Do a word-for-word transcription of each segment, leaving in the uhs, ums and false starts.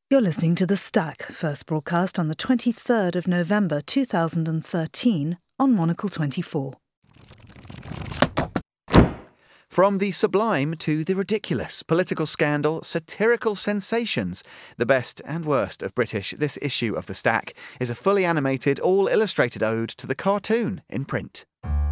You're listening to The Stack, first broadcast on the twenty-third of November two thousand thirteen on Monocle twenty-four. From the sublime to the ridiculous, political scandal, satirical sensations, the best and worst of British, this issue of The Stack is a fully animated, all-illustrated ode to the cartoon in print.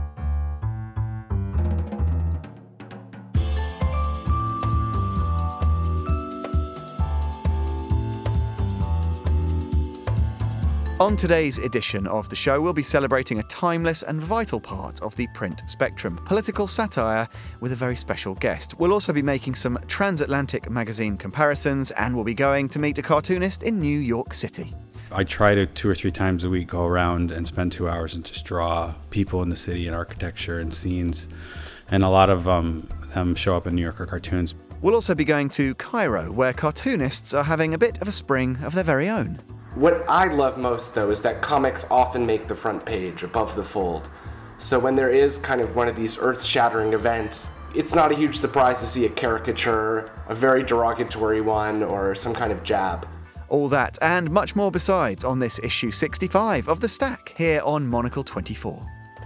On today's edition of the show, we'll be celebrating a timeless and vital part of the print spectrum, political satire with a very special guest. We'll also be making some transatlantic magazine comparisons, and we'll be going to meet a cartoonist in New York City. I try to two or three times a week go around and spend two hours and just draw people in the city and architecture and scenes, and a lot of um, them show up in New Yorker cartoons. We'll also be going to Cairo, where cartoonists are having a bit of a spring of their very own. What I love most, though, is that comics often make the front page above the fold. So when there is kind of one of these earth-shattering events, it's not a huge surprise to see a caricature, a very derogatory one, or some kind of jab. All that and much more besides on this issue sixty-five of The Stack here on Monocle twenty-four.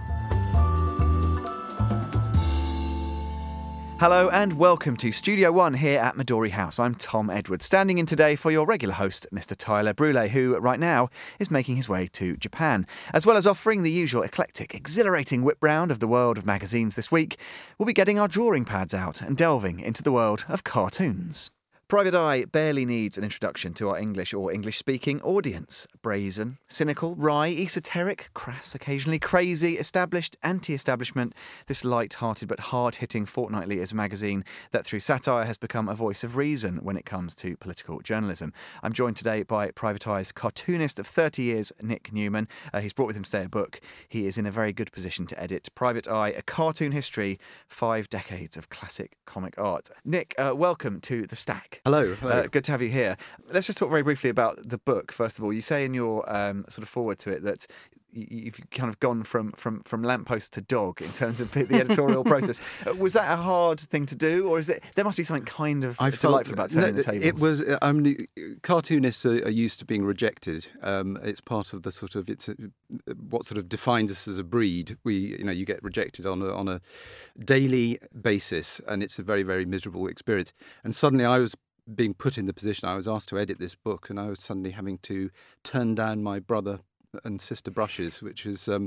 Hello and welcome to Studio One here at Midori House. I'm Tom Edwards, standing in today for your regular host, Mister Tyler Brûlé, who right now is making his way to Japan. As well as offering the usual eclectic, exhilarating whip round of the world of magazines this week, we'll be getting our drawing pads out and delving into the world of cartoons. Private Eye barely needs an introduction to our English or English-speaking audience. Brazen, cynical, wry, esoteric, crass, occasionally crazy, established, anti-establishment, this light-hearted but hard-hitting fortnightly is a magazine that through satire has become a voice of reason when it comes to political journalism. I'm joined today by Private Eye's cartoonist of thirty years, Nick Newman. Uh, he's brought with him today a book he is in a very good position to edit. Private Eye, A Cartoon History, Five Decades of Classic Comic Art. Nick, uh, welcome to The Stack. Hello. hello. Uh, good to have you here. Let's just talk very briefly about the book, first of all. You say in your um, sort of forward to it that you've kind of gone from, from, from lamppost to dog in terms of the editorial process. Was that a hard thing to do, or is it? There must be something kind of I delightful about turning no, the tables. It was. I mean, cartoonists are, are used to being rejected. Um, it's part of the sort of it's a, what sort of defines us as a breed. We, you know, you get rejected on a, on a daily basis, and it's a very very miserable experience. And suddenly, I was being put in the position. I was asked to edit this book, and I was suddenly having to turn down my brother and sister brushes, which is um,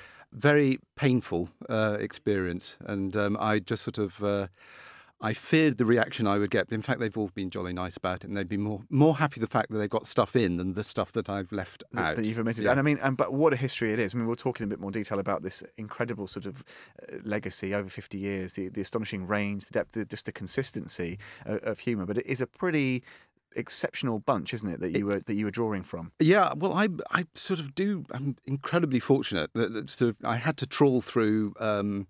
very painful uh, experience. And um, I just sort of, uh, I feared the reaction I would get. In fact, they've all been jolly nice about it, and they'd be more more happy the fact that they've got stuff in than the stuff that I've left that, out. That you've omitted. Yeah. And I mean, and but what a history it is. I mean, we'll talk in a bit more detail about this incredible sort of uh, legacy over fifty years, the, the astonishing range, the depth, the, just the consistency of, of humour. But it is a pretty exceptional bunch, isn't it, that you were that you were drawing from? Yeah, well, I I sort of do. I'm incredibly fortunate that, that sort of I had to trawl through um,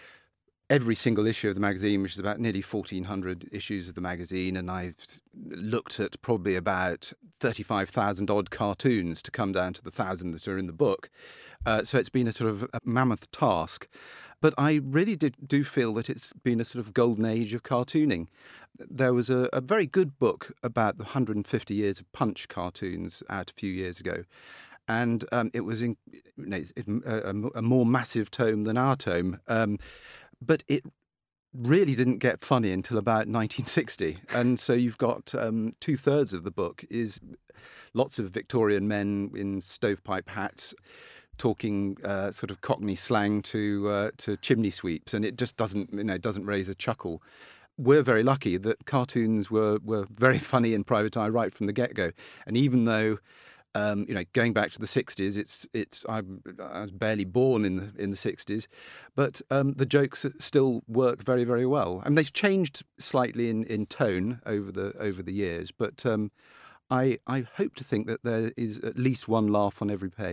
every single issue of the magazine, which is about nearly fourteen hundred issues of the magazine, and I've looked at probably about thirty-five thousand odd cartoons to come down to the thousand that are in the book. Uh, so it's been a sort of a mammoth task. But I really did, do feel that it's been a sort of golden age of cartooning. There was a, a very good book about the one hundred fifty years of Punch cartoons out a few years ago. And um, it was in, you know, a, a more massive tome than our tome. Um, but it really didn't get funny until about nineteen sixty. And so you've got um, two-thirds of the book is lots of Victorian men in stovepipe hats talking uh, sort of Cockney slang to uh, to chimney sweeps, and it just doesn't, you know, doesn't raise a chuckle. We're very lucky that cartoons were were very funny in Private Eye right from the get-go, and even though um, you know, going back to the sixties, it's it's I'm, I was barely born in the in the sixties, but um, the jokes still work very very well. I mean, they've changed slightly in, in tone over the over the years, but um, I I hope to think that there is at least one laugh on every page.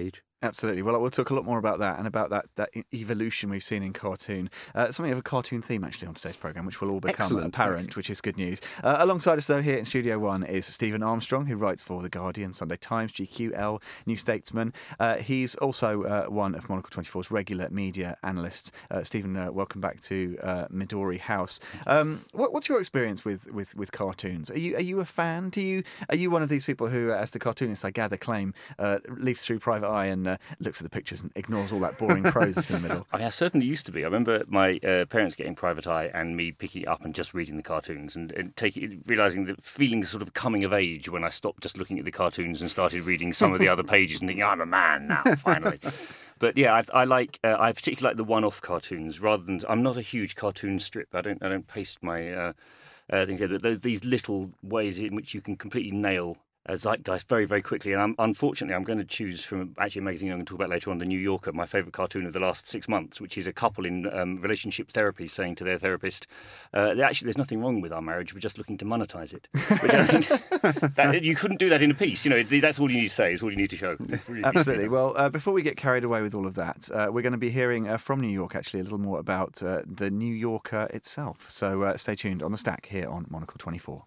Absolutely. Well, we'll talk a lot more about that and about that, that evolution we've seen in cartoon. Uh, something of a cartoon theme, actually, on today's programme, which will all become Excellent. apparent, Excellent. which is good news. Uh, alongside us, though, here in Studio One is Stephen Armstrong, who writes for The Guardian, Sunday Times, G Q, Elle, New Statesman. Uh, he's also uh, one of Monocle twenty-four's regular media analysts. Uh, Stephen, uh, welcome back to uh, Midori House. Um, what, what's your experience with, with, with cartoons? Are you are you a fan? Do you Are you one of these people who, as the cartoonists, I gather, claim, uh, leafs through Private Eye and uh, looks at the pictures and ignores all that boring prose that's in the middle? I mean, I certainly used to be. I remember my uh, parents getting Private Eye and me picking it up and just reading the cartoons and, and taking, realising the feeling sort of coming of age when I stopped just looking at the cartoons and started reading some of the other pages and thinking, I'm a man now, finally. But yeah, I, I like. Uh, I particularly like the one-off cartoons rather than. I'm not a huge cartoon strip. I don't. I don't paste my uh, uh, things. But those, these little ways in which you can completely nail a zeitgeist very, very quickly. And I'm, unfortunately, I'm going to choose from actually a magazine I'm going to talk about later on, The New Yorker, my favourite cartoon of the last six months, which is a couple in um, relationship therapy saying to their therapist, uh, actually, there's nothing wrong with our marriage. We're just looking to monetize it. Which I think that, you couldn't do that in a piece. You know, that's all you need to say. It's all you need to show. Absolutely. Well, uh, before we get carried away with all of that, uh, we're going to be hearing uh, from New York, actually, a little more about uh, The New Yorker itself. So uh, stay tuned on The Stack here on Monocle twenty-four.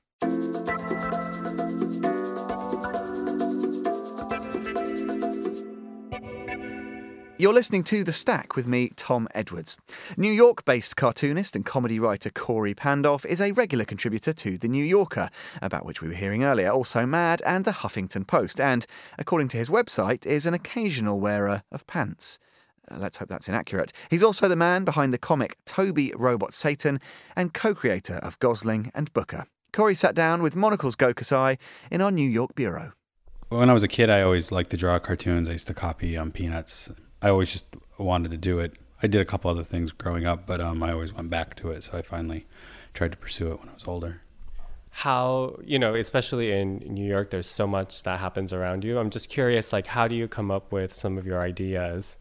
You're listening to The Stack with me, Tom Edwards. New York-based cartoonist and comedy writer Corey Pandolph is a regular contributor to The New Yorker, about which we were hearing earlier, also Mad and The Huffington Post, and, according to his website, is an occasional wearer of pants. Uh, let's hope that's inaccurate. He's also the man behind the comic Toby Robot Satan and co-creator of Gosling and Booker. Corey sat down with Monocle's Go Kasai in our New York bureau. When I was a kid, I always liked to draw cartoons. I used to copy um, Peanuts. I always just wanted to do it. I did a couple other things growing up, but um, I always went back to it. So I finally tried to pursue it when I was older. How, you know, especially in New York, there's so much that happens around you. I'm just curious, like, how do you come up with some of your ideas?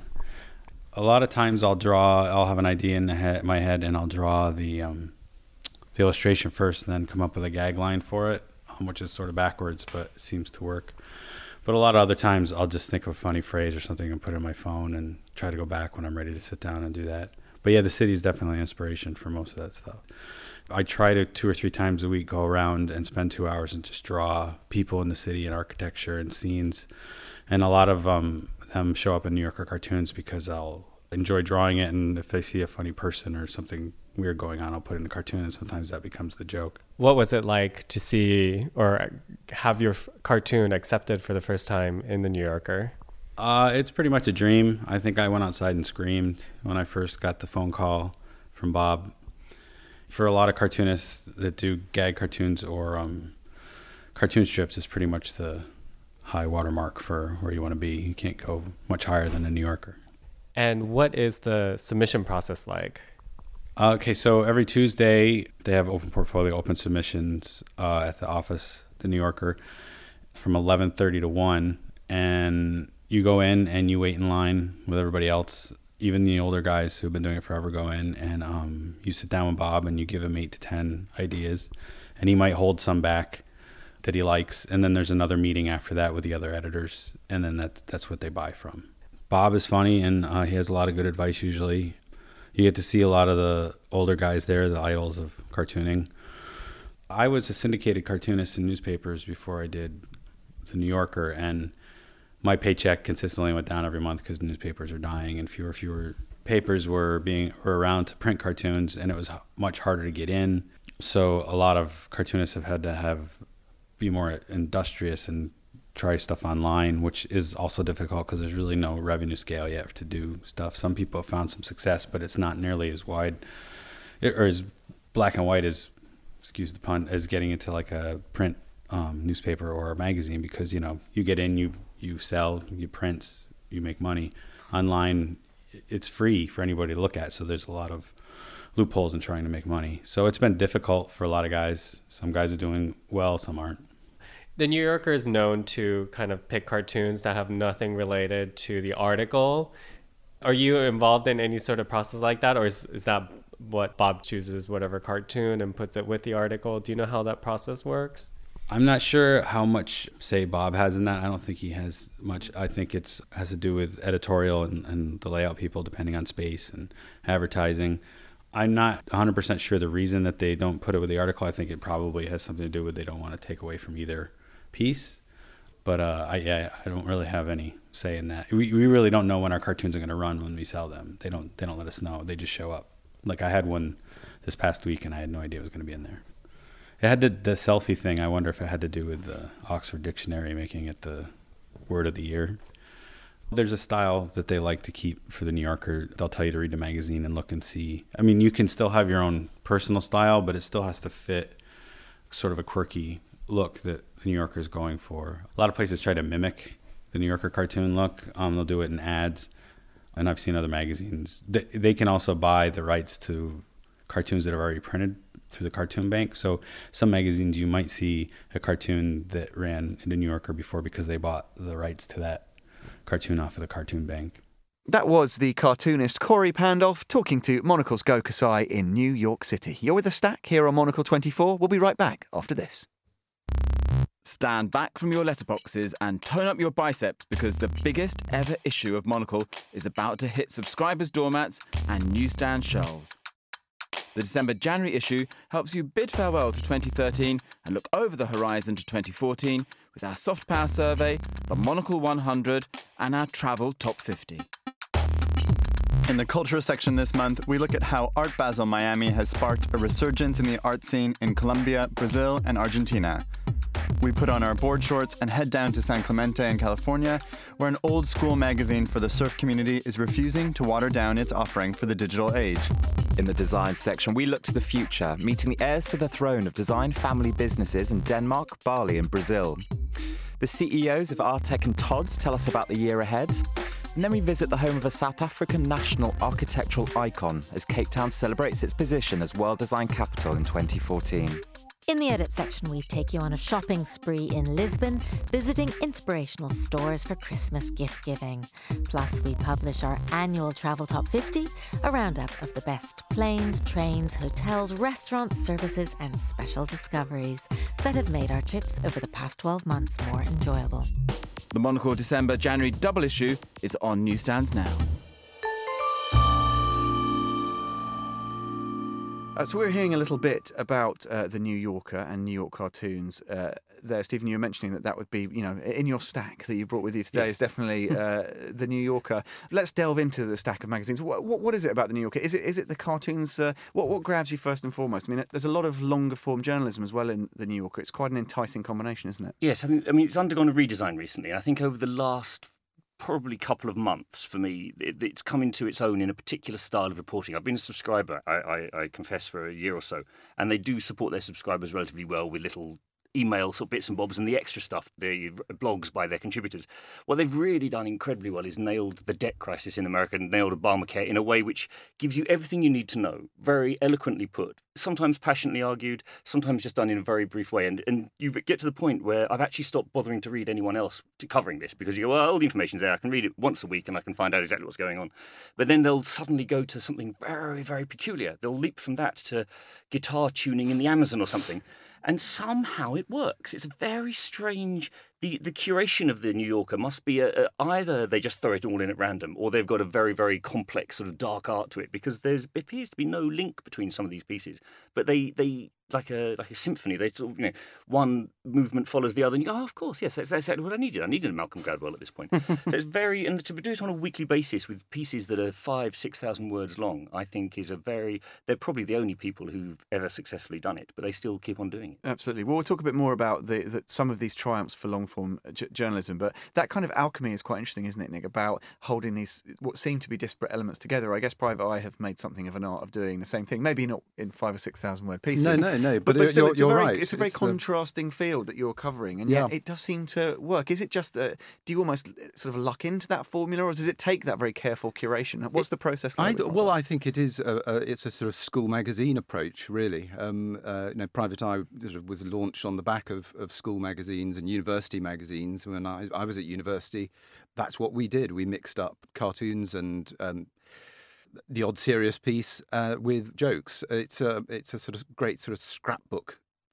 A lot of times I'll draw, I'll have an idea in the head, my head, and I'll draw the um, the illustration first and then come up with a gag line for it, um, which is sort of backwards, but it seems to work. But a lot of other times I'll just think of a funny phrase or something and put it in my phone and try to go back when I'm ready to sit down and do that. But yeah, the city is definitely an inspiration for most of that stuff. I try to two or three times a week go around and spend two hours and just draw people in the city and architecture and scenes. And a lot of um, them show up in New Yorker cartoons because I'll enjoy drawing it, and if I see a funny person or something weird going on, I'll put it in a cartoon, and sometimes that becomes the joke. What was it like to see or have your f- cartoon accepted for the first time in The New Yorker? Uh, it's pretty much a dream. I think I went outside and screamed when I first got the phone call from Bob. For a lot of cartoonists that do gag cartoons or um, cartoon strips, is pretty much the high watermark for where you want to be. You can't go much higher than a New Yorker. And what is the submission process like? Uh, okay, so every Tuesday they have open portfolio, open submissions uh, at the office, the New Yorker, from eleven thirty to one, and you go in and you wait in line with everybody else. Even the older guys who've been doing it forever go in, and um, you sit down with Bob and you give him eight to ten ideas, and he might hold some back that he likes, and then there's another meeting after that with the other editors, and then that, that's what they buy from. Bob is funny, and uh, he has a lot of good advice usually. You get to see a lot of the older guys there, the idols of cartooning. I was a syndicated cartoonist in newspapers before I did The New Yorker, and my paycheck consistently went down every month because newspapers are dying and fewer and fewer papers were being were around to print cartoons, and it was much harder to get in. So a lot of cartoonists have had to have be more industrious and try stuff online, which is also difficult because there's really no revenue scale yet to do stuff. Some people have found some success, but it's not nearly as wide or as black and white as, excuse the pun, as getting into like a print um, newspaper or a magazine, because, you know, you get in, you you sell, you print, you make money. Online, it's free for anybody to look at, so there's a lot of loopholes in trying to make money. So it's been difficult for a lot of guys. Some guys are doing well, some aren't. The New Yorker is known to kind of pick cartoons that have nothing related to the article. Are you involved in any sort of process like that, or is, is that what Bob chooses, whatever cartoon, and puts it with the article? Do you know how that process works? I'm not sure how much say Bob has in that. I don't think he has much. I think it's has to do with editorial and, and the layout people, depending on space and advertising. I'm not one hundred percent sure the reason that they don't put it with the article. I think it probably has something to do with they don't want to take away from either piece. But uh, I yeah, I don't really have any say in that. We we really don't know when our cartoons are going to run when we sell them. They don't they don't let us know. They just show up. Like I had one this past week and I had no idea it was going to be in there. It had the, the selfie thing. I wonder if it had to do with the Oxford Dictionary making it the word of the year. There's a style that they like to keep for the New Yorker. They'll tell you to read the magazine and look and see. I mean, you can still have your own personal style, but it still has to fit sort of a quirky look that the New Yorker is going for. A lot of places try to mimic the New Yorker cartoon look. Um, they'll do it in ads. And I've seen other magazines. They, they can also buy the rights to cartoons that are already printed through the cartoon bank. So some magazines you might see a cartoon that ran in the New Yorker before because they bought the rights to that cartoon off of the cartoon bank. That was the cartoonist Corey Pandolf talking to Monocle's Go Kasai in New York City. You're with The Stack here on Monocle twenty-four. We'll be right back after this. Stand back from your letterboxes and tone up your biceps because the biggest ever issue of Monocle is about to hit subscribers' doormats and newsstand shelves. The December-January issue helps you bid farewell to twenty thirteen and look over the horizon to twenty fourteen with our soft power survey, the Monocle one hundred, and our travel top fifty. In the culture section this month, we look at how Art Basel Miami has sparked a resurgence in the art scene in Colombia, Brazil, and Argentina. We put on our board shorts and head down to San Clemente in California, where an old school magazine for the surf community is refusing to water down its offering for the digital age. In the design section, we look to the future, meeting the heirs to the throne of design family businesses in Denmark, Bali, and Brazil. The C E Os of Artec and Todds tell us about the year ahead. And then we visit the home of a South African national architectural icon as Cape Town celebrates its position as World Design Capital in twenty fourteen. In the edit section, we take you on a shopping spree in Lisbon, visiting inspirational stores for Christmas gift giving. Plus, we publish our annual Travel Top fifty, a roundup of the best planes, trains, hotels, restaurants, services, and special discoveries that have made our trips over the past twelve months more enjoyable. The Monocle December-January double issue is on newsstands now. Uh, so we're hearing a little bit about uh, the New Yorker and New York cartoons uh, there. Stephen, you were mentioning that that would be, you know, in your stack that you brought with you today yes. is definitely uh, the New Yorker. Let's delve into the stack of magazines. What, what, what is it about the New Yorker? Is it is it the cartoons? Uh, what, what grabs you first and foremost? I mean, there's a lot of longer form journalism as well in the New Yorker. It's quite an enticing combination, isn't it? Yes, I think. I mean, it's undergone a redesign recently. I think over the last probably couple of months for me, it, it's come into its own in a particular style of reporting. I've been a subscriber, I, I, I confess, for a year or so, and they do support their subscribers relatively well with little email sort of bits and bobs and the extra stuff, the blogs by their contributors. What they've really done incredibly well is nailed the debt crisis in America and nailed Obamacare in a way which gives you everything you need to know, very eloquently put, sometimes passionately argued, sometimes just done in a very brief way. And and you get to the point where I've actually stopped bothering to read anyone else to covering this because you go, well, all the information's there. I can read it once a week and I can find out exactly what's going on. But then they'll suddenly go to something very, very peculiar. They'll leap from that to guitar tuning in the Amazon or something. And somehow it works. It's a very strange. The, the curation of the New Yorker must be a, a, either they just throw it all in at random, or they've got a very, very complex sort of dark art to it. Because there's it appears to be no link between some of these pieces, but they they like a like a symphony. They sort of, you know, one movement follows the other, and you go, oh, of course, yes, that's, that's exactly what I needed. I needed a Malcolm Gladwell at this point. So it's very, and to do it on a weekly basis with pieces that are five, six thousand words long, I think is a very. They're probably the only people who've ever successfully done it, but they still keep on doing it. Absolutely. Well, we'll talk a bit more about the, the some of these triumphs for long form j- journalism, but that kind of alchemy is quite interesting, isn't it, Nick? About holding these what seem to be disparate elements together. I guess Private Eye have made something of an art of doing the same thing. Maybe not in five or six thousand word pieces. No, no, no. But, but, but still, you're, it's you're a very, right. It's a very it's contrasting the... field that you're covering, and yeah. yet it does seem to work. Is it just a, do you almost sort of luck into that formula, or does it take that very careful curation? What's the process like? I, well, I think it is. A, a, it's a sort of school magazine approach, really. Um, uh, you know, Private Eye sort of was launched on the back of, of school magazines and university magazines. When I, I was at university, that's what we did. We mixed up cartoons and um, the odd serious piece uh, with jokes. It's a it's a sort of great sort of scrapbook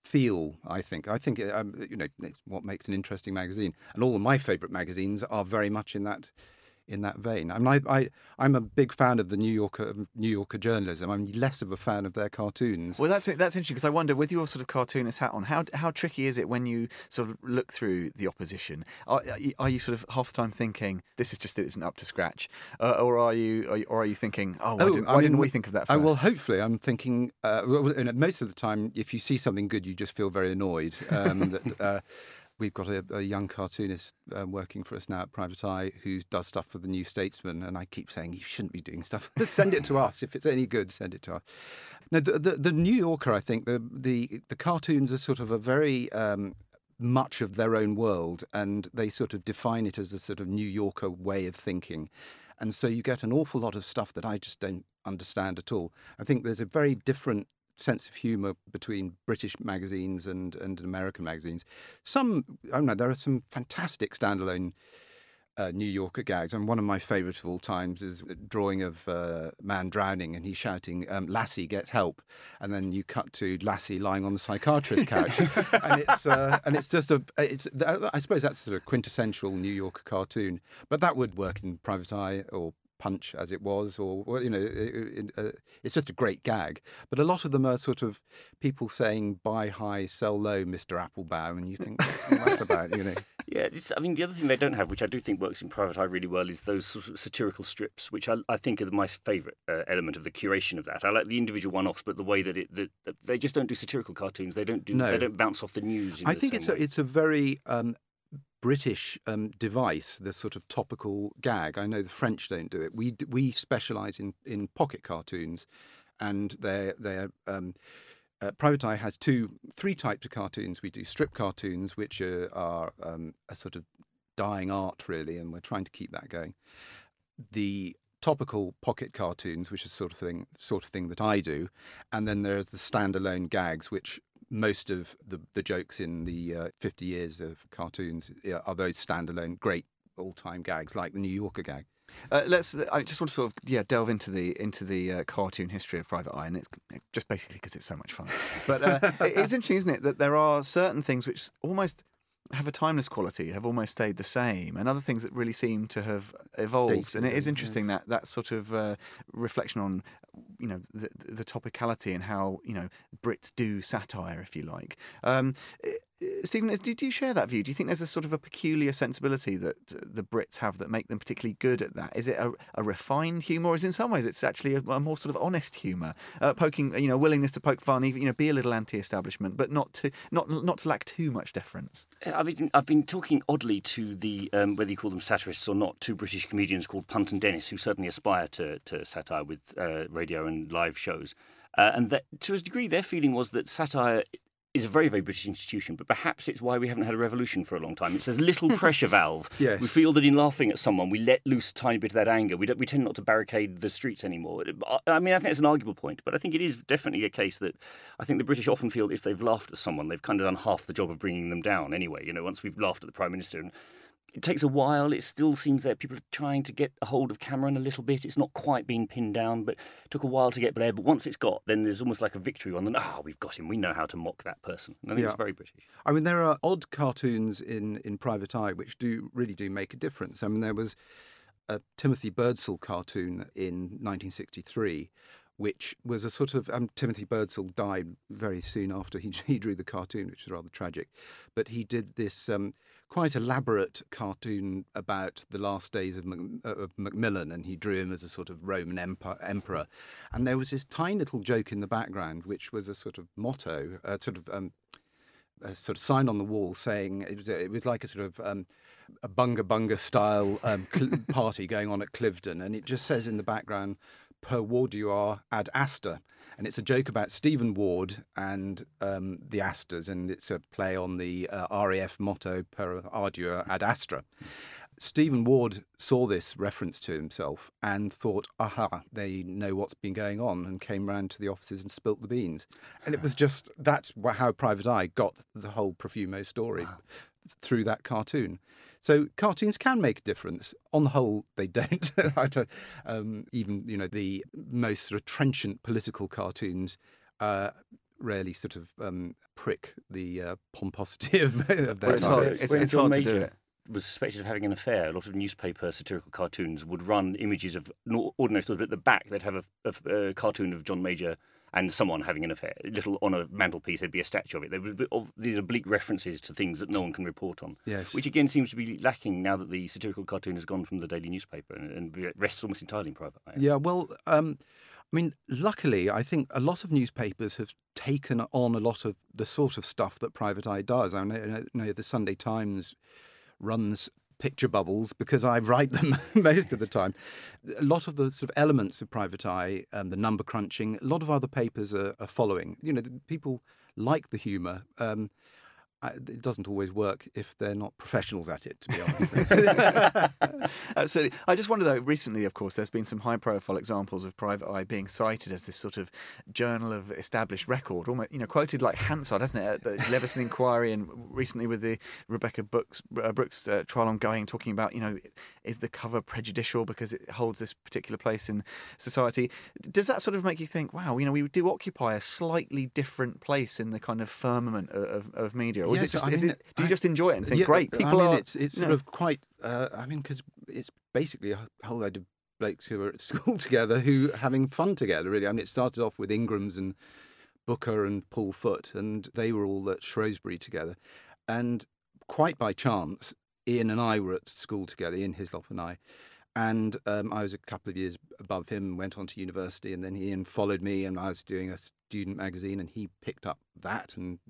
feel, I think. I think, um, you know, it's what makes an interesting magazine. And all of my favourite magazines are very much in that in that vein. I mean, I, I, I'm a big fan of the New Yorker New Yorker journalism. I'm less of a fan of their cartoons. Well, that's that's interesting, because I wonder, with your sort of cartoonist hat on, how how tricky is it when you sort of look through the opposition? Are, are you sort of half the time thinking, this is just, it isn't up to scratch? Uh, or are you, are you or are you thinking, oh, why, Oh, didn't, I why mean, didn't we think of that I, first? well, hopefully, I'm thinking. Uh, well, and most of the time, if you see something good, you just feel very annoyed. Um, that, uh, we've got a, a young cartoonist uh, working for us now at Private Eye who does stuff for the New Statesman, and I keep saying, you shouldn't be doing stuff. Send it to us. If it's any good, send it to us. Now, the, the, the New Yorker, I think, the, the, the cartoons are sort of a very um, much of their own world, and they sort of define it as a sort of New Yorker way of thinking. And so you get an awful lot of stuff that I just don't understand at all. I think there's a very different sense of humour between British magazines and, and American magazines. Some, I don't know, there are some fantastic standalone uh, New Yorker gags. And one of my favourites of all times is a drawing of a man drowning, and he's shouting, um, "Lassie, get help!" And then you cut to Lassie lying on the psychiatrist's couch, and it's uh, and it's just a, it's. I suppose that's sort of quintessential New Yorker cartoon, but that would work in Private Eye or Punch as it was, or, or you know, it, it, uh, it's just a great gag. But a lot of them are sort of people saying, "Buy high, sell low, Mister Applebaum," and you think, what's that about, you know? Yeah, it's, I mean, the other thing they don't have, which I do think works in Private Eye really well, is those sort of satirical strips, which I, I think are my favourite uh, element of the curation of that. I like the individual one-offs, but the way that it that they just don't do satirical cartoons. They don't do. No. They don't bounce off the news. In I the think same it's way. a, it's a very um, British um, device, the sort of topical gag. I know the French don't do it. We we specialise in, in pocket cartoons, and they're they're. Um, Uh, Private Eye has two, three types of cartoons. We do strip cartoons, which are, are um, a sort of dying art, really, and we're trying to keep that going. The topical pocket cartoons, which is sort of thing, sort of thing that I do, and then there's the standalone gags, which most of the, the jokes in the uh, fifty years of cartoons are those standalone great all-time gags, like the New Yorker gag. Uh, let's. I just want to sort of yeah delve into the into the uh, cartoon history of Private Eye, and it's just basically because it's so much fun. But uh, it's interesting, isn't it, that there are certain things which almost have a timeless quality, have almost stayed the same, and other things that really seem to have evolved. Dated, and it is yes. interesting that that sort of uh, reflection on, you know, the, the topicality and how, you know, Brits do satire, if you like. Um, Stephen, did you share that view? Do you think there's a sort of a peculiar sensibility that the Brits have that make them particularly good at that? Is it a, a refined humour, or is it in some ways it's actually a, a more sort of honest humour, uh, poking, you know, willingness to poke fun, even, you know, be a little anti-establishment, but not to not not to lack too much deference? I've been, I've been talking oddly to the, um, whether you call them satirists or not, two British comedians called Punt and Dennis, who certainly aspire to, to satire with uh, radio and live shows. Uh, and that, to a degree, their feeling was that satire is a very, very British institution, but perhaps it's why we haven't had a revolution for a long time. It's a little pressure valve. Yes. We feel that in laughing at someone, we let loose a tiny bit of that anger. We don't, we tend not to barricade the streets anymore. I mean, I think it's an arguable point, but I think it is definitely a case that I think the British often feel if they've laughed at someone, they've kind of done half the job of bringing them down anyway. You know, once we've laughed at the Prime Minister, and it takes a while. It still seems that people are trying to get a hold of Cameron a little bit. It's not quite been pinned down, but it took a while to get Blair. But once it's got, then there's almost like a victory on them. Ah, oh, we've got him. We know how to mock that person. And I think Yeah. it's very British. I mean, there are odd cartoons in, in Private Eye which do really do make a difference. I mean, there was a Timothy Birdsall cartoon in nineteen sixty-three, which was a sort of... Um, Timothy Birdsall died very soon after he, he drew the cartoon, which was rather tragic. But he did this um, quite elaborate cartoon about the last days of, Mac, of Macmillan, and he drew him as a sort of Roman emperor, emperor. And there was this tiny little joke in the background, which was a sort of motto, a sort of... Um, a sort of sign on the wall saying it was, it was like a sort of um, a bunga bunga style um, cl- party going on at Cliveden, and it just says in the background, "Per Warduar ad Astra," and it's a joke about Stephen Ward and um, the Astors, and it's a play on the uh, R A F motto "Per Ardua ad Astra." Stephen Ward saw this reference to himself and thought, aha, they know what's been going on, and came round to the offices and spilt the beans. And it was just, that's how Private Eye got the whole Profumo story, wow, through that cartoon. So cartoons can make a difference. On the whole, they don't. I don't um, even, you know, the most sort of trenchant political cartoons uh, rarely sort of um, prick the uh, pomposity of, of their Well, it's time. hard, It's- it's, it's John hard to do Major it. was suspected of having an affair. A lot of newspaper satirical cartoons would run images of no- ordinary stories, but at the back they'd have a, a, a cartoon of John Major and someone having an affair. A little on a mantelpiece, there'd be a statue of it. There would be of these oblique references to things that no one can report on. Yes. Which again seems to be lacking now that the satirical cartoon has gone from the daily newspaper and, and rests almost entirely in private eye. Yeah, well, um, I mean, luckily, I think a lot of newspapers have taken on a lot of the sort of stuff that Private Eye does. I know, I know the Sunday Times runs picture bubbles because I write them most of the time. A lot of the sort of elements of Private Eye, um, the number crunching, a lot of other papers are, are following. You know, the, people like the humour. Um, I, it doesn't always work if they're not professionals at it, to be honest. Absolutely. I just wonder, though, recently, of course, there's been some high-profile examples of Private Eye being cited as this sort of journal of established record, almost, you know, quoted like Hansard, hasn't it, at the Leveson Inquiry, and recently with the Rebecca Brooks, uh, Brooks uh, trial ongoing, talking about, you know, is the cover prejudicial because it holds this particular place in society? Does that sort of make you think, wow, you know, we do occupy a slightly different place in the kind of firmament of, of, of media? Or is Yes, it just, I is mean, it, do you I- just enjoy it and think, Yeah, great, I people mean, are... It's, it's you sort know, of quite, uh, I mean, because it's basically a whole load of blokes who are at school together who are having fun together, really. I mean, it started off with Ingrams and Booker and Paul Foote, and they were all at Shrewsbury together. And quite by chance, Ian and I were at school together, Ian Hislop and I. And um, I was a couple of years above him, went on to university, and then Ian followed me, and I was doing a student magazine, and he picked up that, and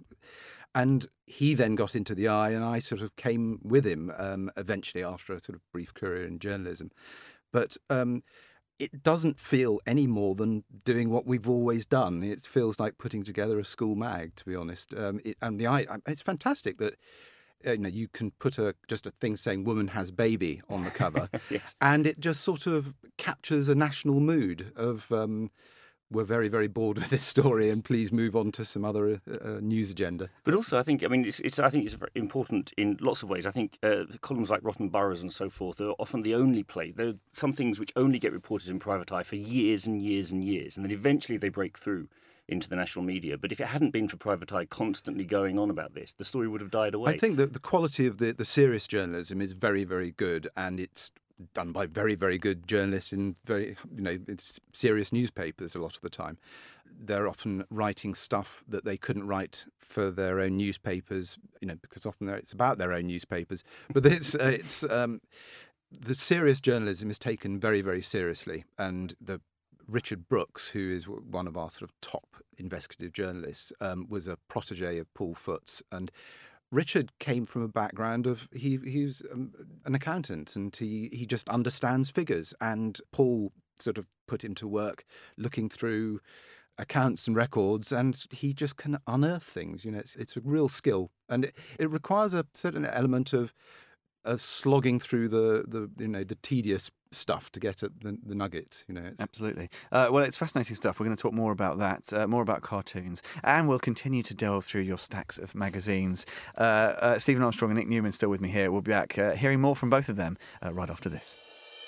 and he then got into the Eye, and I sort of came with him um, eventually after a sort of brief career in journalism. But um, it doesn't feel any more than doing what we've always done. It feels like putting together a school mag, to be honest. Um, it, and the Eye, it's fantastic that. You know, you can put a just a thing saying "woman has baby" on the cover, Yes. and it just sort of captures a national mood of um, we're very, very bored with this story, and please move on to some other uh, news agenda. But also, I think, I mean, it's, it's I think it's very important in lots of ways. I think uh, columns like Rotten Boroughs and so forth are often the only play. There are some things which only get reported in Private Eye for years and years and years, and then eventually they break through into the national media. But if it hadn't been for Private Eye constantly going on about this, the story would have died away. I think that the quality of the, the serious journalism is very, very good, and it's done by very, very good journalists in very, you know, it's serious newspapers a lot of the time. They're often writing stuff that they couldn't write for their own newspapers, you know, because often it's about their own newspapers. But it's uh, it's um, the serious journalism is taken very, very seriously, and the Richard Brooks, who is one of our sort of top investigative journalists, um, was a protege of Paul Foote's. And Richard came from a background of, he he's um, an accountant, and he, he just understands figures. And Paul sort of put him to work looking through accounts and records, and he just can unearth things. You know, it's, it's a real skill. And it, it requires a certain element of of slogging through the, the you know the tedious stuff to get at the, the nuggets. You know, it's... Absolutely. Uh, well, it's fascinating stuff. We're going to talk more about that, uh, more about cartoons, and we'll continue to delve through your stacks of magazines. Uh, uh, Stephen Armstrong and Nick Newman still with me here. We'll be back uh, hearing more from both of them uh, right after this.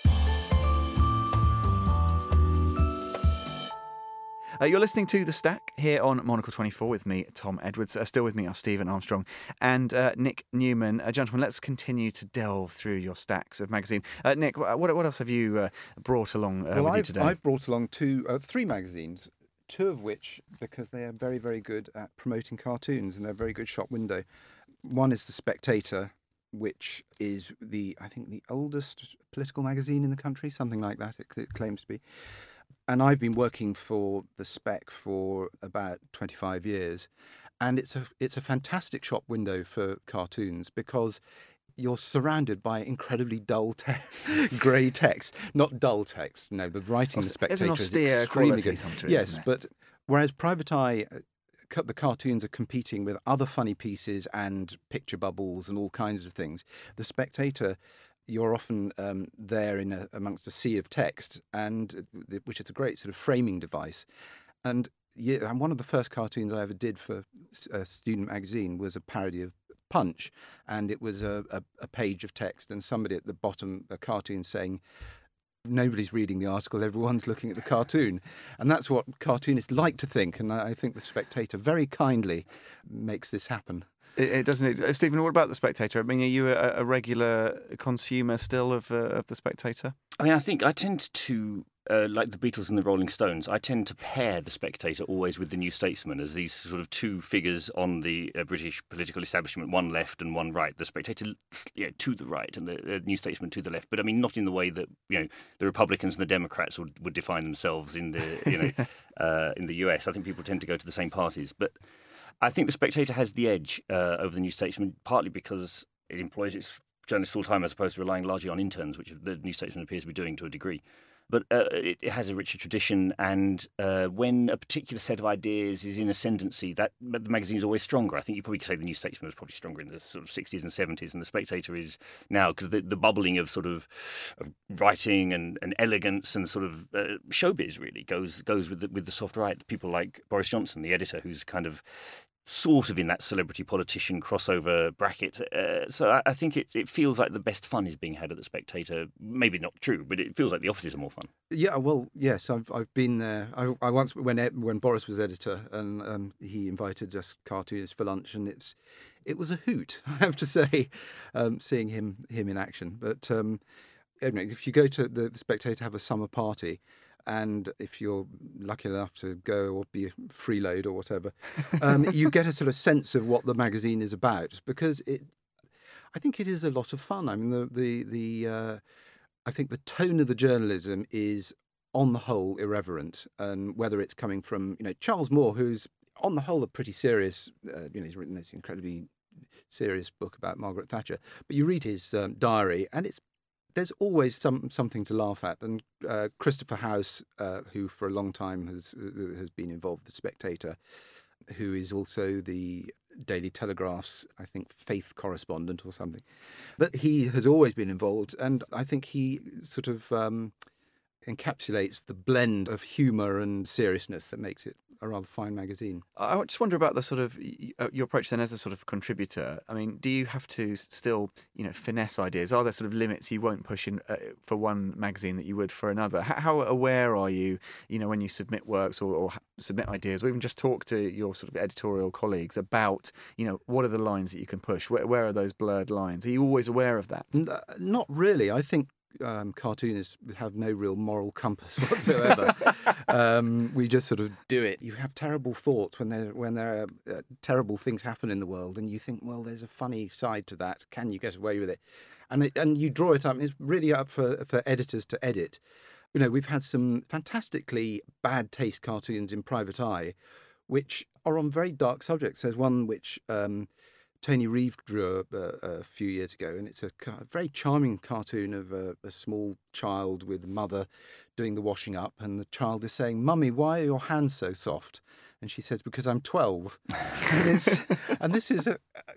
Uh, you're listening to The Stack here on Monocle twenty-four with me, Tom Edwards. Uh, still with me are Stephen Armstrong and uh, Nick Newman. Uh, gentlemen, let's continue to delve through your stacks of magazine. Uh, Nick, what, what else have you uh, brought along uh, well, with I've, you today? I've brought along two, uh, three magazines, two of which, because they are very, very good at promoting cartoons, and they're a very good shop window. One is The Spectator, which is the, I think, the oldest political magazine in the country, something like that, it, it claims to be. And I've been working for the Spec for about twenty-five years, and it's a it's a fantastic shop window for cartoons because you're surrounded by incredibly dull te- grey text. Not dull text, no, the writing in The Spectator There's an austere is extremely quality good. some to it, Yes, isn't but whereas Private Eye, uh, the cartoons are competing with other funny pieces and picture bubbles and all kinds of things. The Spectator, you're often um, there in a, amongst a sea of text, and which is a great sort of framing device. And yeah, and one of the first cartoons I ever did for a student magazine was a parody of Punch, and it was a, a, a page of text and somebody at the bottom, a cartoon saying, Nobody's reading the article, everyone's looking at the cartoon. And that's what cartoonists like to think, and I think The Spectator very kindly makes this happen. It, it doesn't it? Stephen, what about The Spectator? I mean, are you a, a regular consumer still of, uh, of The Spectator? I mean, I think I tend to, uh, like the Beatles and the Rolling Stones, I tend to pair The Spectator always with the New Statesman as these sort of two figures on the uh, British political establishment, one left and one right. The Spectator, you know, to the right and the uh, New Statesman to the left. But I mean, not in the way that, you know, the Republicans and the Democrats would, would define themselves in the, you know, uh, in the U S. I think people tend to go to the same parties. But I think The Spectator has the edge uh, over the New Statesman, partly because it employs its journalists full-time as opposed to relying largely on interns, which the New Statesman appears to be doing to a degree. But uh, it, it has a richer tradition, and uh, when a particular set of ideas is in ascendancy, that the magazine is always stronger. I think you probably could say the New Statesman was probably stronger in the sort of sixties and seventies, and The Spectator is now, because the, the bubbling of sort of, of writing and, and elegance and sort of uh, showbiz really goes goes with the, with the soft right. People like Boris Johnson, the editor, who's kind of sort of in that celebrity politician crossover bracket. Uh, so I, I think it, it feels like the best fun is being had at The Spectator. Maybe not true, but it feels like the offices are more fun. Yeah, well, yes, I've I've been there. I, I once when when Boris was editor, and um, he invited us cartoonists for lunch, and it's it was a hoot, I have to say, um, seeing him him in action. But um, if you go to The Spectator, have a summer party, and if you're lucky enough to go or be a freeload or whatever, um, you get a sort of sense of what the magazine is about, because it, I think it is a lot of fun. I mean, the the the uh, I think the tone of the journalism is, on the whole, irreverent, and whether it's coming from, you know, Charles Moore, who's on the whole a pretty serious, uh, you know, he's written this incredibly serious book about Margaret Thatcher, but you read his um, diary, and it's there's always some something to laugh at. And uh, Christopher House, uh, who for a long time has has been involved with The Spectator, who is also the Daily Telegraph's, I think, faith correspondent or something. But he has always been involved, and I think he sort of um, encapsulates the blend of humour and seriousness that makes it a rather fine magazine. I just wonder about the sort of your approach then as a sort of contributor. I mean, do you have to still, you know, finesse ideas? Are there sort of limits you won't push in uh, for one magazine that you would for another? How, how aware are you, you know, when you submit works or, or submit ideas, or even just talk to your sort of editorial colleagues about, you know, what are the lines that you can push? Where, where are those blurred lines? Are you always aware of that? Not really. I think Um, cartoonists have no real moral compass whatsoever. um, we just sort of do it. You have terrible thoughts when there when there are uh, terrible things happen in the world, and you think, well, there's a funny side to that. Can you get away with it? And it, and you draw it up. And it's really up for for editors to edit. You know, we've had some fantastically bad taste cartoons in Private Eye, which are on very dark subjects. There's one which Um, Tony Reeve drew a, a few years ago, and it's a, a very charming cartoon of a, a small child with mother doing the washing up, and the child is saying, "Mummy, why are your hands so soft?" And she says, "Because I'm twelve." and, it's, and this is a,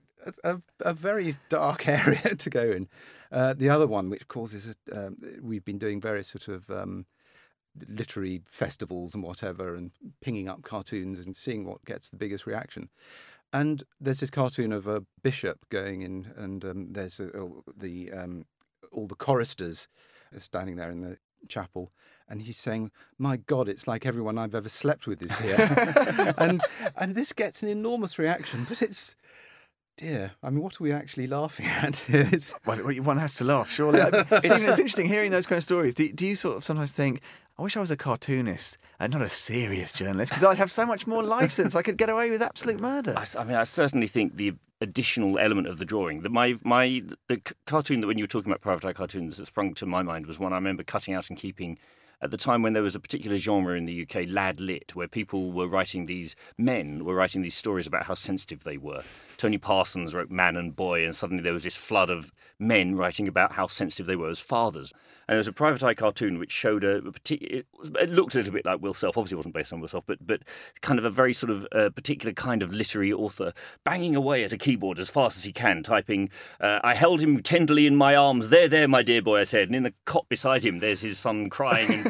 a, a very dark area to go in. Uh, the other one, which causes, a, um, we've been doing various sort of um, literary festivals and whatever, and pinging up cartoons and seeing what gets the biggest reaction. And there's this cartoon of a bishop going in, and um, there's a, the um, all the choristers are standing there in the chapel, and he's saying, "My God, it's like everyone I've ever slept with is here." and and this gets an enormous reaction, but it's, dear, I mean, what are we actually laughing at? Well, one has to laugh, surely. It's, it's interesting hearing those kind of stories. Do, do you sort of sometimes think, I wish I was a cartoonist and not a serious journalist, because I'd have so much more licence. I could get away with absolute murder. I, I mean, I certainly think the additional element of the drawing, that my my the cartoon that when you were talking about Private Eye cartoons that sprung to my mind was one I remember cutting out and keeping at the time when there was a particular genre in the U K, lad lit, where people were writing these, men were writing these stories about how sensitive they were. Tony Parsons wrote Man and Boy, and suddenly there was this flood of men writing about how sensitive they were as fathers. And there was a Private Eye cartoon which showed a, a particular, it, it looked a little bit like Will Self, obviously it wasn't based on Will Self, but, but kind of a very sort of uh, particular kind of literary author banging away at a keyboard as fast as he can, typing, uh, "I held him tenderly in my arms, there, there, my dear boy," I said, and in the cot beside him there's his son crying and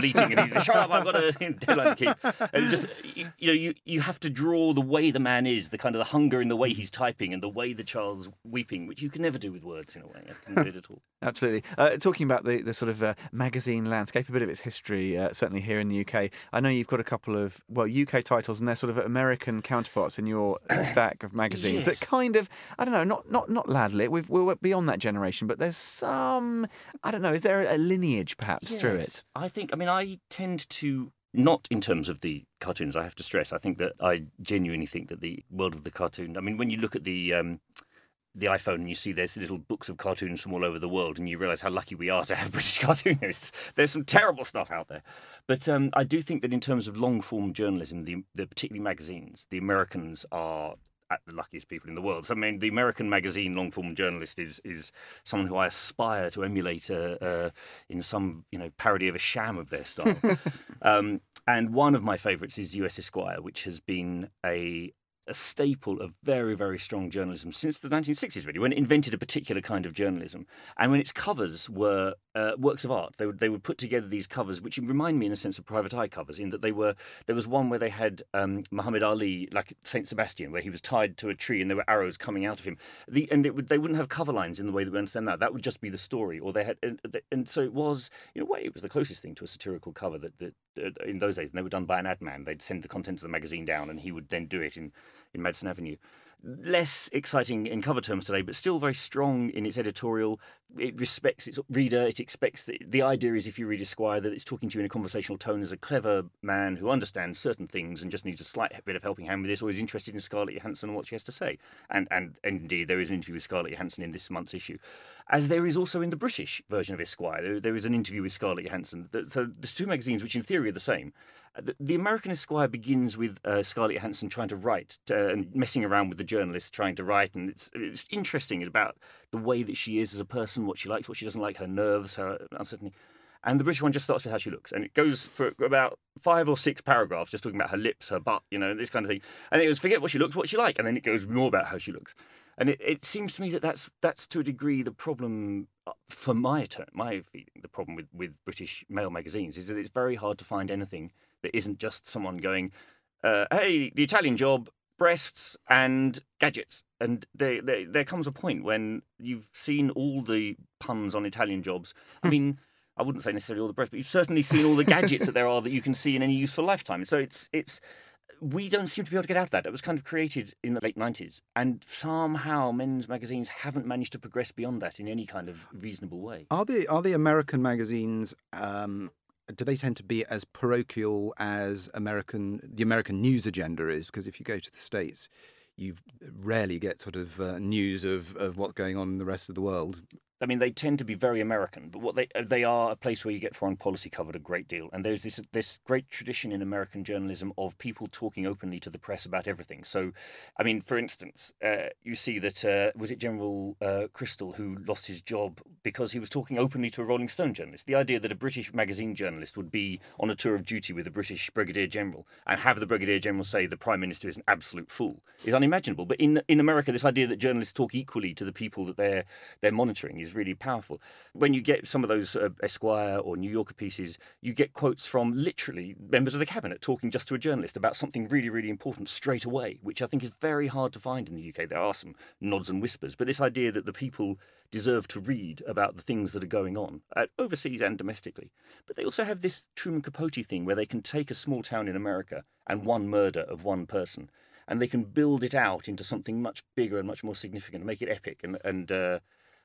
eating, and he's like, shut up, I've got a deadline to keep. And just, you, you know, you, you have to draw the way the man is, the kind of the hunger in the way he's typing and the way the child's weeping, which you can never do with words in a way. I can do it at all. Absolutely. Uh, talking about the, the sort of uh, magazine landscape, a bit of its history, uh, certainly here in the U K. I know you've got a couple of, well, U K titles and they're sort of American counterparts in your stack of magazines Yes. that kind of, I don't know, not not not ladlit. We've, we're beyond that generation, but there's some, I don't know, is there a lineage perhaps Yes. through it? I think, I mean, I tend to, not in terms of the cartoons, I have to stress, I think that I genuinely think that the world of the cartoon, I mean, when you look at the um, the iPhone and you see there's little books of cartoons from all over the world and you realise how lucky we are to have British cartoonists. There's some terrible stuff out there. But um, I do think that in terms of long-form journalism, the, the particularly magazines, the Americans are at the luckiest people in the world. So, I mean, the American magazine long-form journalist is is someone who I aspire to emulate uh, uh, in some, you know, parody of a sham of their style. um, and one of my favourites is U S Esquire, which has been a a staple of very, very strong journalism since the nineteen sixties, really, when it invented a particular kind of journalism. And when its covers were uh, works of art, they would they would put together these covers, which remind me, in a sense, of Private Eye covers, in that they were, there was one where they had um, Muhammad Ali, like Saint Sebastian, where he was tied to a tree and there were arrows coming out of him. The, and it would, they wouldn't have cover lines in the way that we understand now. That would just be the story. Or they had, and, and so it was, in a way, it was the closest thing to a satirical cover that, that uh, in those days. And they were done by an ad man. They'd send the contents of the magazine down and he would then do it in in Madison Avenue. Less exciting in cover terms today, but still very strong in its editorial. It respects its reader. It expects that the idea is, if you read Esquire, that it's talking to you in a conversational tone as a clever man who understands certain things and just needs a slight bit of helping hand with this, or is interested in Scarlett Johansson and what she has to say. And, and, and indeed, there is an interview with Scarlett Johansson in this month's issue, as there is also in the British version of Esquire. There, there is an interview with Scarlett Johansson. So there's two magazines which in theory are the same. The, the American Esquire begins with uh, Scarlett Johansson trying to write uh, and messing around with the journalist trying to write, and it's, it's interesting about the way that she is as a person, what she likes, what she doesn't like, her nerves, her uncertainty. And the British one just starts with how she looks, and it goes for about five or six paragraphs just talking about her lips, her butt, you know, this kind of thing. And it goes, forget what she looks, what she like, and then it goes more about how she looks. And it, it seems to me that that's, that's to a degree the problem, for my turn, my feeling, the problem with, with British male magazines is that it's very hard to find anything that isn't just someone going, uh, hey, the Italian job, breasts and gadgets. And they, they, there comes a point when you've seen all the puns on Italian jobs. I mean, I wouldn't say necessarily all the breasts, but you've certainly seen all the gadgets that there are that you can see in any useful lifetime. So it's it's we don't seem to be able to get out of that. It was kind of created in the late nineties, and somehow men's magazines haven't managed to progress beyond that in any kind of reasonable way. Are the are the American magazines? Um, do they tend to be as parochial as American the American news agenda is? Because if you go to the States, you rarely get sort of uh, news of, of what's going on in the rest of the world. I mean, they tend to be very American, but what they they are a place where you get foreign policy covered a great deal. And there's this this great tradition in American journalism of people talking openly to the press about everything. So, I mean, for instance, uh, you see that, uh, was it General uh, Crystal who lost his job because he was talking openly to a Rolling Stone journalist? The idea that a British magazine journalist would be on a tour of duty with a British Brigadier General and have the Brigadier General say the Prime Minister is an absolute fool is unimaginable. But in in America, this idea that journalists talk equally to the people that they're they're monitoring is really powerful. When you get some of those uh, Esquire or New Yorker pieces, you get quotes from literally members of the cabinet talking just to a journalist about something really, really important straight away, which I think is very hard to find in the U K. There are some nods and whispers, but this idea that the people deserve to read about the things that are going on uh, overseas and domestically. But they also have this Truman Capote thing where they can take a small town in America and one murder of one person, and they can build it out into something much bigger and much more significant and make it epic. And, and uh,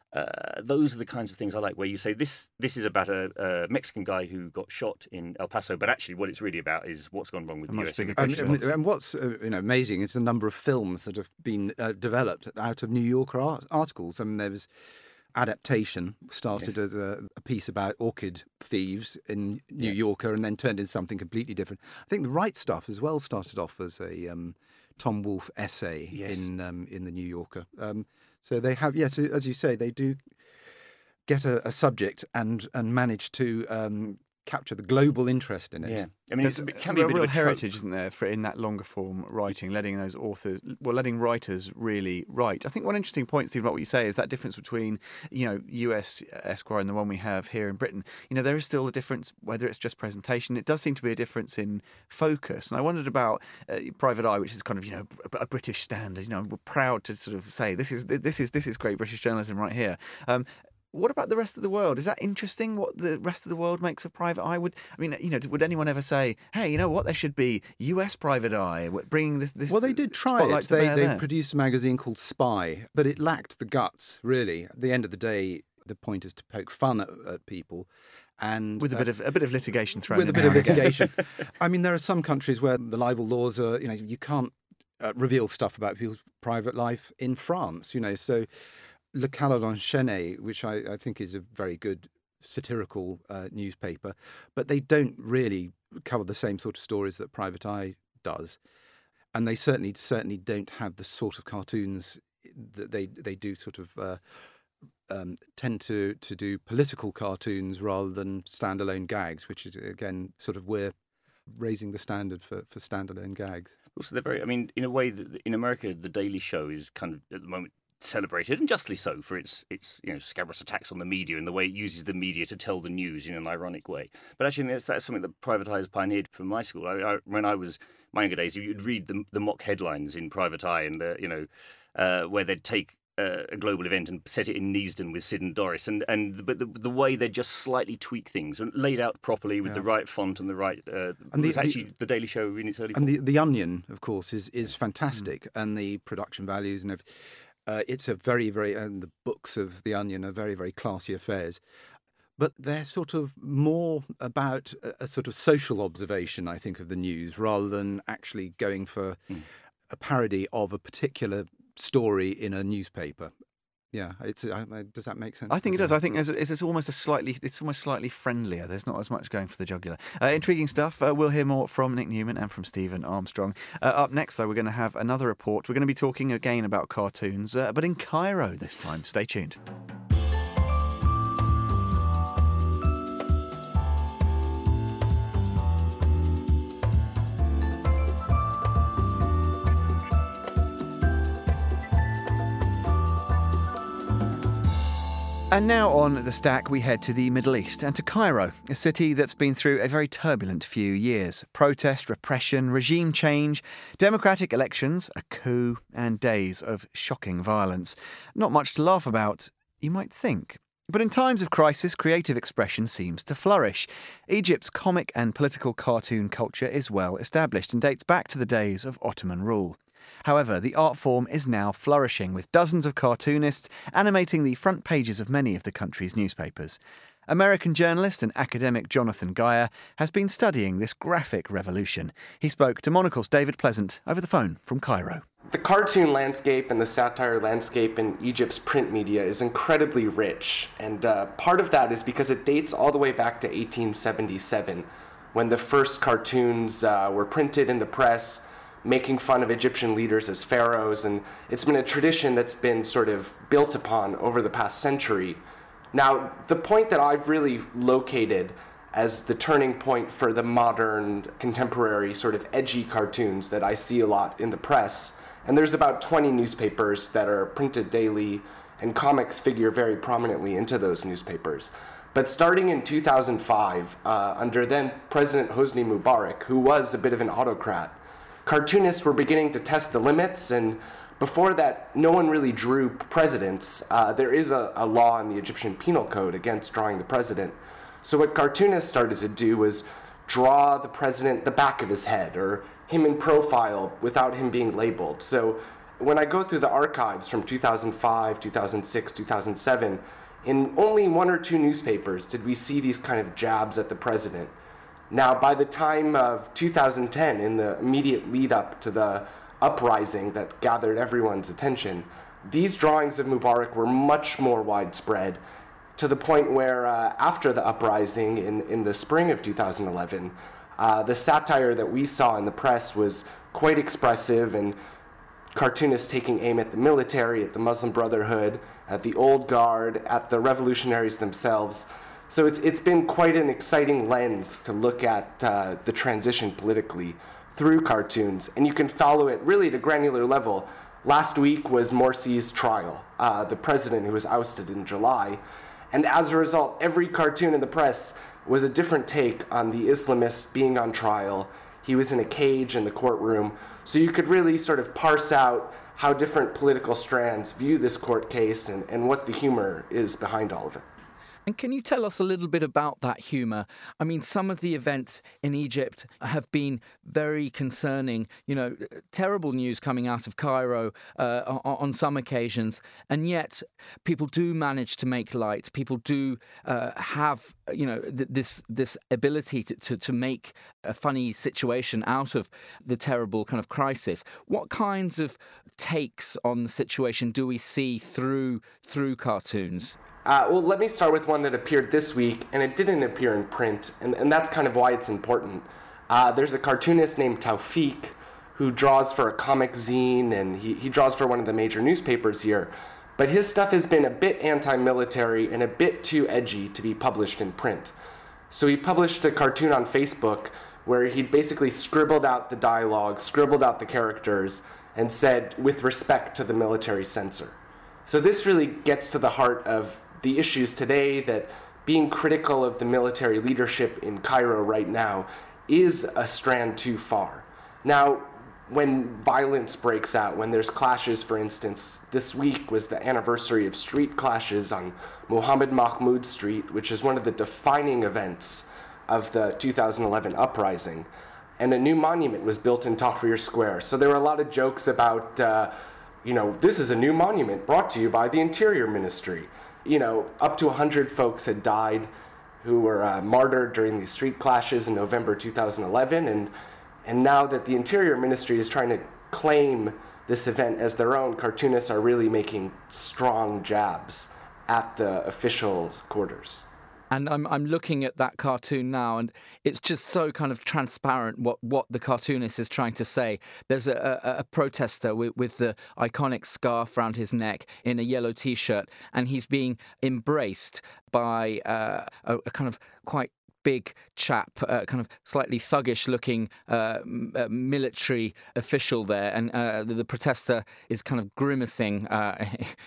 Uh, those are the kinds of things I like, where you say this this is about a, a Mexican guy who got shot in El Paso, but actually what it's really about is what's gone wrong with the U S. And, and, and what's uh, you know amazing is the number of films that have been uh, developed out of New Yorker art- articles. I mean, there was Adaptation started yes. as a, a piece about orchid thieves in New yeah. Yorker, and then turned into something completely different. I think the Right Stuff as well started off as a um, Tom Wolfe essay yes. in um, in the New Yorker. Um, So they have, yes, as you say, they do get a, a subject and and manage to um, capture the global interest in it. Yeah, I mean, it's, There's it can be a a bit real of a trope. heritage, isn't there, for in that longer form writing, letting those authors, well, letting writers really write. I think one interesting point, Steve, about what you say is that difference between, you know, U S Esquire and the one we have here in Britain. You know, there is still a difference, whether it's just presentation. It does seem to be a difference in focus. And I wondered about uh, Private Eye, which is kind of, you know, a, a British standard. You know, we're proud to sort of say this is this is this is great British journalism right here. Um, What about the rest of the world? Is that interesting? What the rest of the world makes of Private Eye? Would I mean, you know, would anyone ever say, "Hey, you know what? There should be U S Private Eye bringing this"? this well, they did try spotlight it. to They, bear they there? produced a magazine called Spy, but it lacked the guts. Really, at the end of the day, the point is to poke fun at, at people, and with a uh, bit of a bit of litigation thrown with in a bit of there again. litigation. I mean, there are some countries where the libel laws are, you know, you can't uh, reveal stuff about people's private life in France. You know, so. Le Calendrier enchaîné, which I, I think is a very good satirical uh, newspaper, but they don't really cover the same sort of stories that Private Eye does, and they certainly certainly don't have the sort of cartoons that they they do. Sort of uh, um, tend to to do political cartoons rather than standalone gags, which is again sort of we're raising the standard for, for standalone gags. Also, they're very. I mean, in a way, that in America, the Daily Show is kind of at the moment celebrated, and justly so, for its its you know scabrous attacks on the media and the way it uses the media to tell the news in an ironic way. But actually, that's, that's something that Private Eye has pioneered from my school. I, I, when I was my younger days, you'd read the, the mock headlines in Private Eye, and the, you know uh, where they'd take uh, a global event and set it in Neasden with Sid and Doris, and and but the the way they just slightly tweak things and laid out properly with Yeah. the right font and the right. Uh, And the- was actually the- the Daily Show in its early. And form. the the Onion, of course, is is fantastic, mm. and the production values and everything. Uh, it's a very, very, and the books of The Onion are very, very classy affairs. But they're sort of more about a, a sort of social observation, I think, of the news, rather than actually going for mm. a parody of a particular story in a newspaper. Yeah, it's. Uh, does that make sense? I think it does. I think there's, it's almost a slightly, it's almost slightly friendlier. There's not as much going for the jugular. Uh, intriguing stuff. Uh, we'll hear more from Nick Newman and from Stephen Armstrong. Uh, up next, though, we're going to have another report. We're going to be talking again about cartoons, uh, but in Cairo this time. Stay tuned. And now on The Stack, we head to the Middle East and to Cairo, a city that's been through a very turbulent few years. Protest, repression, regime change, democratic elections, a coup, and days of shocking violence. Not much to laugh about, you might think. But in times of crisis, creative expression seems to flourish. Egypt's comic and political cartoon culture is well established and dates back to the days of Ottoman rule. However, the art form is now flourishing, with dozens of cartoonists animating the front pages of many of the country's newspapers. American journalist and academic Jonathan Geyer has been studying this graphic revolution. He spoke to Monocle's David Pleasant over the phone from Cairo. The cartoon landscape and the satire landscape in Egypt's print media is incredibly rich, and uh, part of that is because it dates all the way back to eighteen seventy-seven, when the first cartoons uh, were printed in the press, making fun of Egyptian leaders as pharaohs, and it's been a tradition that's been sort of built upon over the past century. Now, the point that I've really located as the turning point for the modern, contemporary, sort of edgy cartoons that I see a lot in the press, and there's about twenty newspapers that are printed daily, and comics figure very prominently into those newspapers. But starting in two thousand five, uh, under then President Hosni Mubarak, who was a bit of an autocrat, cartoonists were beginning to test the limits, and before that, no one really drew presidents. Uh, there is a, a law in the Egyptian Penal Code against drawing the president. So what cartoonists started to do was draw the president the back of his head, or him in profile without him being labeled. So when I go through the archives from two thousand five, two thousand six, two thousand seven, in only one or two newspapers did we see these kind of jabs at the president. Now, by the time of two thousand ten, in the immediate lead up to the uprising that gathered everyone's attention, these drawings of Mubarak were much more widespread, to the point where uh, after the uprising in, in the spring of two thousand eleven, uh, the satire that we saw in the press was quite expressive, and cartoonists taking aim at the military, at the Muslim Brotherhood, at the Old Guard, at the revolutionaries themselves. So it's it's been quite an exciting lens to look at uh, the transition politically through cartoons, and you can follow it really at a granular level. Last week was Morsi's trial, uh, the president who was ousted in July, and as a result, every cartoon in the press was a different take on the Islamist being on trial. He was in a cage in the courtroom, so you could really sort of parse out how different political strands view this court case and, and what the humor is behind all of it. And can you tell us a little bit about that humour? I mean, some of the events in Egypt have been very concerning, you know, terrible news coming out of Cairo uh, on some occasions, and yet people do manage to make light. People do uh, have, you know, th- this this ability to, to, to make a funny situation out of the terrible kind of crisis. What kinds of takes on the situation do we see through through cartoons? Uh, well, let me start with one that appeared this week, and it didn't appear in print, and, and that's kind of why it's important. Uh, there's a cartoonist named Tawfiq who draws for a comic zine, and he, he draws for one of the major newspapers here. But his stuff has been a bit anti-military and a bit too edgy to be published in print. So he published a cartoon on Facebook where he basically scribbled out the dialogue, scribbled out the characters, and said, with respect to the military censor. So this really gets to the heart of the issues today, that being critical of the military leadership in Cairo right now is a strand too far. Now, when violence breaks out, when there's clashes, for instance, this week was the anniversary of street clashes on Mohammed Mahmoud Street, which is one of the defining events of the two thousand eleven uprising, and a new monument was built in Tahrir Square. So there were a lot of jokes about, uh, you know, this is a new monument brought to you by the Interior Ministry. You know, up to one hundred folks had died who were uh, martyred during these street clashes in November two thousand eleven, and and now that the Interior Ministry is trying to claim this event as their own, cartoonists are really making strong jabs at the official quarters. And I'm I'm looking at that cartoon now, and it's just so kind of transparent what, what the cartoonist is trying to say. There's a, a, a protester with, with the iconic scarf around his neck in a yellow T-shirt, and he's being embraced by uh, a, a kind of quite big chap, uh, kind of slightly thuggish-looking uh, uh, military official there, and uh, the, the protester is kind of grimacing uh,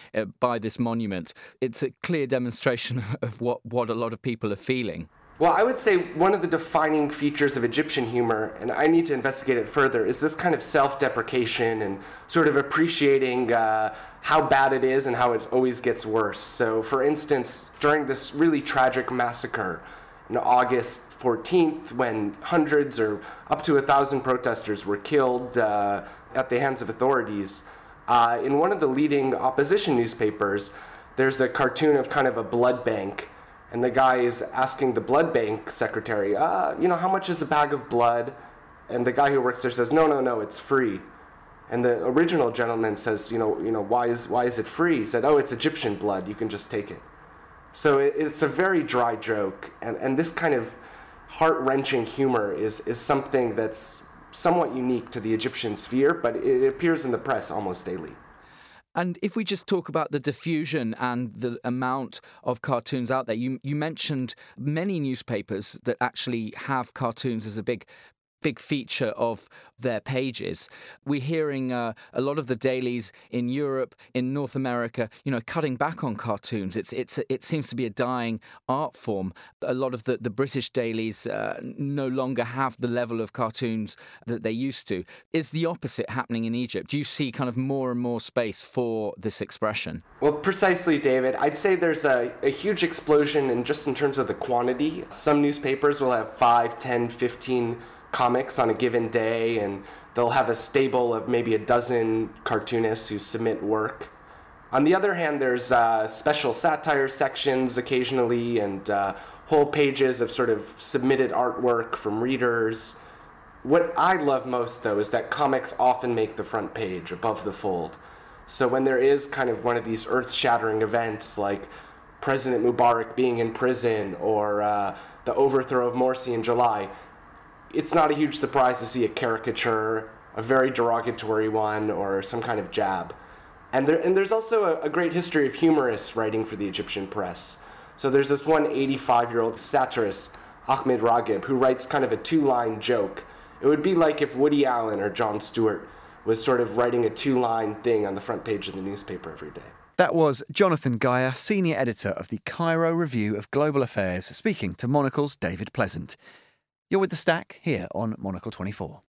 by this monument. It's a clear demonstration of what, what a lot of people are feeling. Well, I would say one of the defining features of Egyptian humor, and I need to investigate it further, is this kind of self-deprecation and sort of appreciating uh, how bad it is and how it always gets worse. So, for instance, during this really tragic massacre on August fourteenth, when hundreds or up to a thousand protesters were killed uh, at the hands of authorities, uh, in one of the leading opposition newspapers, there's a cartoon of kind of a blood bank, and the guy is asking the blood bank secretary, uh, you know, how much is a bag of blood? And the guy who works there says, no, no, no, it's free. And the original gentleman says, you know, you know, why is why is it free? He said, oh, it's Egyptian blood, you can just take it. So it, it's a very dry joke, and, and this kind of heart-wrenching humor is, is something that's somewhat unique to the Egyptian sphere, but it appears in the press almost daily. And if we just talk about the diffusion and the amount of cartoons out there, you you mentioned many newspapers that actually have cartoons as a big big feature of their pages. We're hearing uh, a lot of the dailies in Europe, in North America, you know, cutting back on cartoons. It's it's it seems to be a dying art form. A lot of the, the British dailies uh, no longer have the level of cartoons that they used to. Is the opposite happening in Egypt? Do you see kind of more and more space for this expression? Well, precisely, David. I'd say there's a, a huge explosion in just in terms of the quantity. Some newspapers will have five, ten, fifteen comics on a given day, and they'll have a stable of maybe a dozen cartoonists who submit work. On the other hand, there's uh, special satire sections occasionally, and uh, whole pages of sort of submitted artwork from readers. What I love most, though, is that comics often make the front page above the fold. So when there is kind of one of these earth-shattering events like President Mubarak being in prison or uh, the overthrow of Morsi in July, it's not a huge surprise to see a caricature, a very derogatory one, or some kind of jab. And there, and there's also a, a great history of humorists writing for the Egyptian press. So there's this one eighty-five-year-old satirist, Ahmed Raghib, who writes kind of a two-line joke. It would be like if Woody Allen or Jon Stewart was sort of writing a two-line thing on the front page of the newspaper every day. That was Jonathan Geyer, senior editor of the Cairo Review of Global Affairs, speaking to Monocle's David Pleasant. You're with The Stack here on Monocle twenty-four.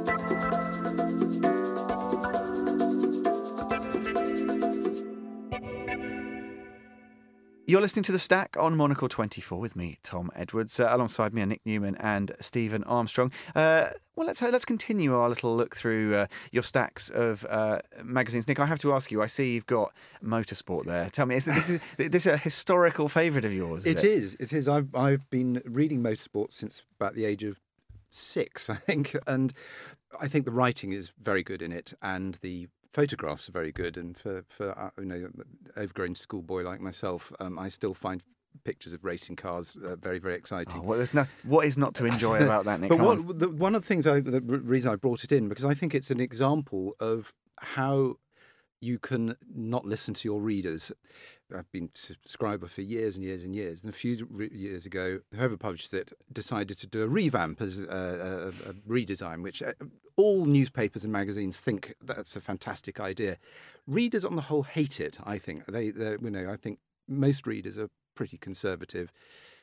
You're listening to The Stack on Monocle twenty-four with me, Tom Edwards. Uh, alongside me are Nick Newman and Stephen Armstrong. Uh, well, let's let's continue our little look through uh, your stacks of uh, magazines. Nick, I have to ask you, I see you've got Motorsport there. Tell me, is this, is this a historical favourite of yours? Is it, it is. It is. I've, I've been reading Motorsport since about the age of six, I think. And I think the writing is very good in it, and the photographs are very good, and for for uh, you know, overgrown schoolboy like myself, um, I still find pictures of racing cars uh, very very exciting. Oh, well, there's no what is not to enjoy about that, Nick? But what, the, one of the things, I, the reason I brought it in, because I think it's an example of how you can not listen to your readers. I've been a subscriber for years and years and years, and a few re- years ago, whoever published it decided to do a revamp, as a, a, a redesign, which all newspapers and magazines think that's a fantastic idea. Readers, on the whole, hate it. I think they, you know, I think most readers are pretty conservative,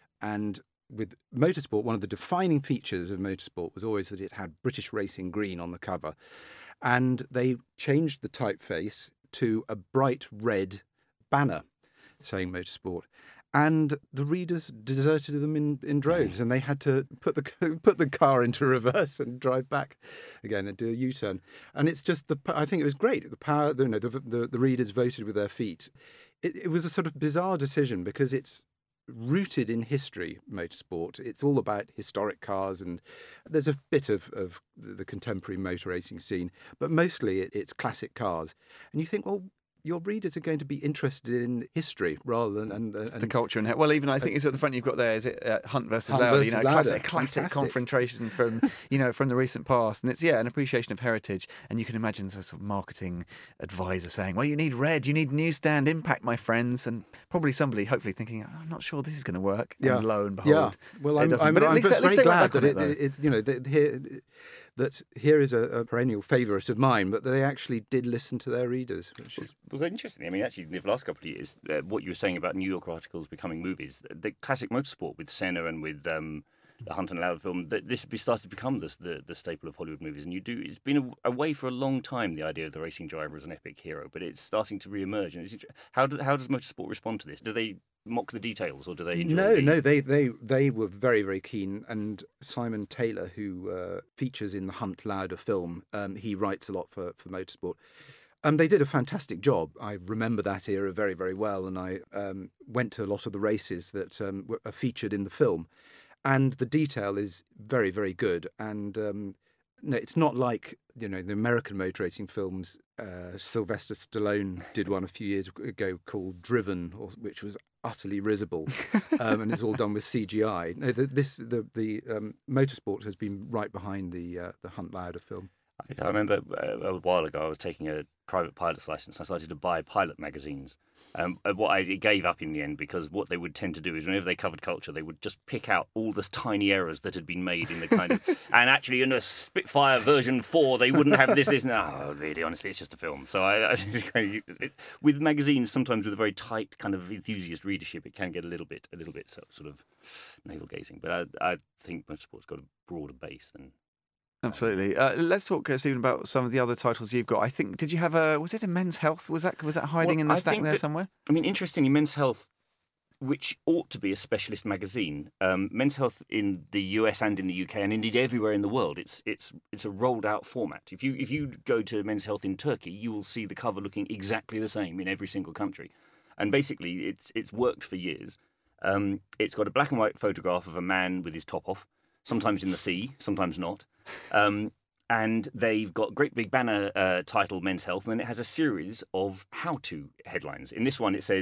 and with Motorsport, one of the defining features of Motorsport was always that it had British Racing Green on the cover, and they changed the typeface to a bright red banner saying Motorsport, and the readers deserted them in, in droves, and they had to put the put the car into reverse and drive back again and do a U-turn. And it's just the I think it was great. The power, you know, the the, the readers voted with their feet. It, it was a sort of bizarre decision because it's rooted in history, Motorsport. It's all about historic cars, and there's a bit of, of the contemporary motor racing scene, but mostly it, it's classic cars. And you think, well, your readers are going to be interested in history rather than and, uh, and the culture. And well, even I think it's at the front you've got there. Is it uh, Hunt versus Hunt Lauda? versus You know, Lauda. classic, classic Fantastic. confrontation from you know from the recent past, and it's yeah an appreciation of heritage. And you can imagine a sort of marketing advisor saying, "Well, you need red, you need newsstand impact, my friends," and probably somebody hopefully thinking, oh, "I'm not sure this is going to work." Yeah. And lo and behold, yeah. Well, it I'm, doesn't. I'm, But at I'm least, just at least very they went glad back on that it, it, it, you know, that here, that here is a, a perennial favourite of mine, but they actually did listen to their readers. Which is... Well, interesting. I mean, actually, the last couple of years, uh, what you were saying about New York articles becoming movies, the classic Motorsport with Senna and with um, the Hunt and Lauda film, that this started to become the, the the staple of Hollywood movies. And you do, it's been away for a long time, the idea of the racing driver as an epic hero, but it's starting to re-emerge. And it's inter- how do, how does Motorsport respond to this? Do they mock the details, or do they enjoy no the... no they they they were very very keen. And Simon Taylor, who uh, features in the Hunt Lauda film, um, he writes a lot for for Motorsport. Um, they did a fantastic job. I remember that era very very well, and I um, went to a lot of the races that um, were featured in the film, and the detail is very very good. And um, no, it's not like, you know, the American motor racing films. Uh, Sylvester Stallone did one a few years ago called Driven, or, which was utterly risible, um, and it's all done with C G I. No, the, this the the um, Motorsport has been right behind the uh, the Hunt Lauda film. I remember uh, a while ago I was taking a private pilot's license. I started to buy pilot magazines. Um, what I gave up in the end, because what they would tend to do is whenever they covered culture, they would just pick out all the tiny errors that had been made in the kind of... And actually in a Spitfire version four, they wouldn't have this, this, and that. Oh, really, honestly, it's just a film. So I, I just kind of, it, with magazines, sometimes with a very tight kind of enthusiast readership, it can get a little bit, a little bit sort of navel-gazing. But I, I think Motorsport's got a broader base than... Absolutely. Uh, let's talk, uh, Stephen, about some of the other titles you've got. I think, did you have a, was it a Men's Health? Was that was that hiding well, in the I stack think there that, somewhere? I mean, interestingly, Men's Health, which ought to be a specialist magazine, um, Men's Health in the U S and in the U K, and indeed everywhere in the world, it's it's it's a rolled out format. If you if you go to Men's Health in Turkey, you will see the cover looking exactly the same in every single country, and basically it's it's worked for years. Um, it's got a black and white photograph of a man with his top off, sometimes in the sea, sometimes not. Um, And they've got a great big banner uh, titled Men's Health, and then it has a series of how-to headlines. In this one, it says,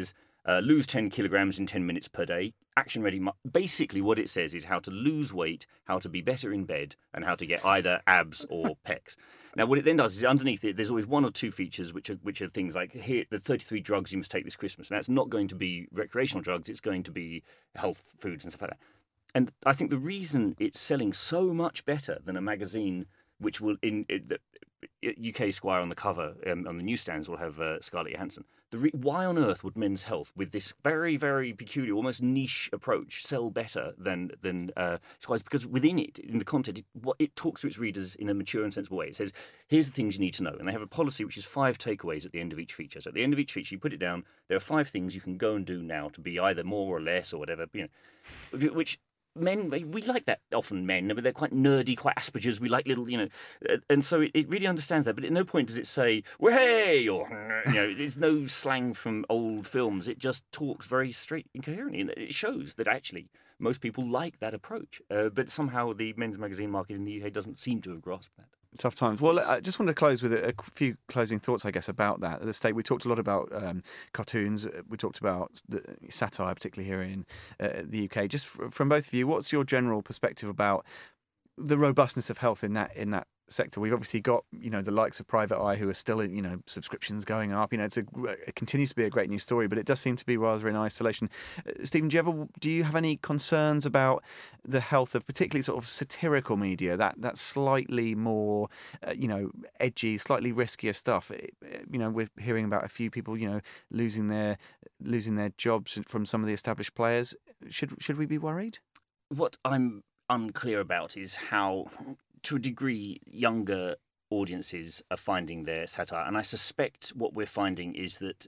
uh, lose ten kilograms in ten minutes per day. Action ready. Basically, what it says is how to lose weight, how to be better in bed, and how to get either abs or pecs. Now, what it then does is underneath it, there's always one or two features, which are which are things like here, the thirty-three drugs you must take this Christmas. And that's not going to be recreational drugs; it's going to be health foods and stuff like that. And I think the reason it's selling so much better than a magazine, which will in, in the U K Squire on the cover um, on the newsstands will have uh, Scarlett Johansson. The re- why on earth would Men's Health, with this very, very peculiar, almost niche approach, sell better than than uh, Squire's? Because within it, in the content, it, what, it talks to its readers in a mature and sensible way. It says, "Here's the things you need to know," and they have a policy which is five takeaways at the end of each feature. So at the end of each feature, you put it down. There are five things you can go and do now to be either more or less or whatever. You know, which. Men, we like that often, men. I mean, they're quite nerdy, quite Asperger's. We like little, you know, and so it, it really understands that. But at no point does it say, well, hey, or, you know, there's no slang from old films. It just talks very straight and coherently. And it shows that actually most people like that approach. Uh, but somehow the men's magazine market in the U K doesn't seem to have grasped that. Tough times. Well, I just wanted to close with a, a few closing thoughts, I guess, about that. At the state, we talked a lot about um, cartoons. We talked about the satire, particularly here in uh, the U K. Just f- from both of you, what's your general perspective about the robustness of health in that in that sector? We've obviously got, you know, the likes of Private Eye, who are still, you know, subscriptions going up. You know, it's a, it continues to be a great news story, but it does seem to be rather in isolation. Uh, Stephen, do you ever do you have any concerns about the health of particularly sort of satirical media, that that slightly more, uh, you know, edgy, slightly riskier stuff? It, you know, we're hearing about a few people, you know, losing their losing their jobs from some of the established players. Should should we be worried? What I'm unclear about is how, to a degree, younger audiences are finding their satire, and I suspect what we're finding is that